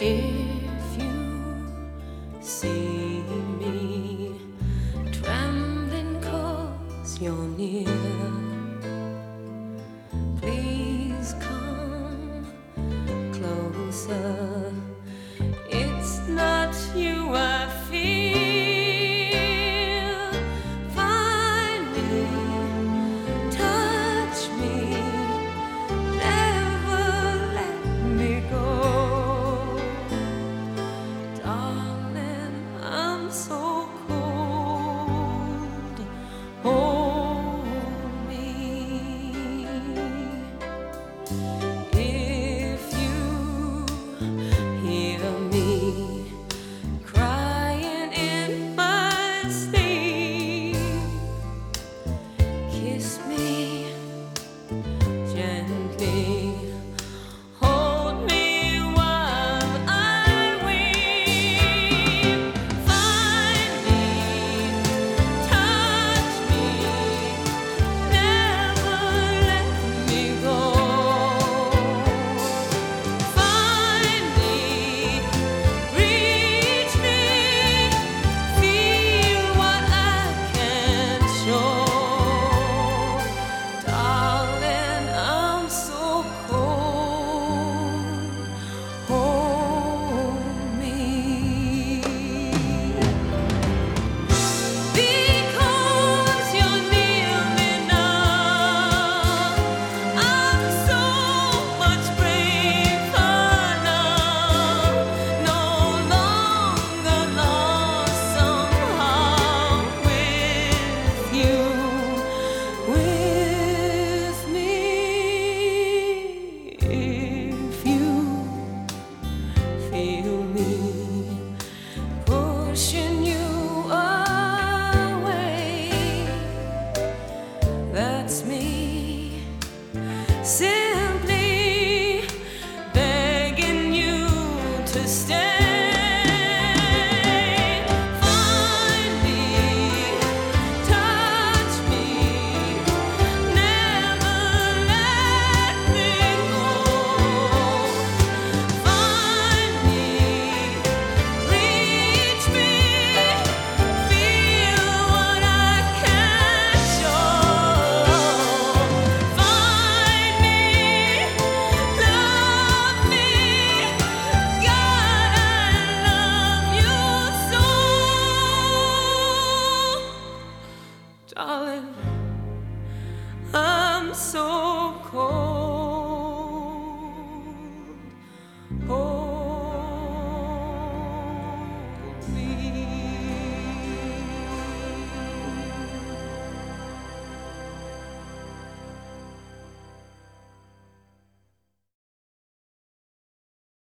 If you see me trembling 'cause you're near, please come closer. It's not you I feel. Find me, touch me, never let me go. Darling, I'm so cold. Hold me. If you hear me crying in my sleep, kiss me gently. Hold me while I weep. Find me, touch me, never let me go. Find me, reach me, feel what I can't show. Darling, I'm so cold. Hold me. Because you're near me now, I'm so much braver now. No longer lost somehow with you, with me. If you feel me pushing you away, that's me simply begging you to stay. Find me, touch me, never let me go. Find me, reach me, feel what I can't show. Find me, love me, God, I love you so. Darling, I'm so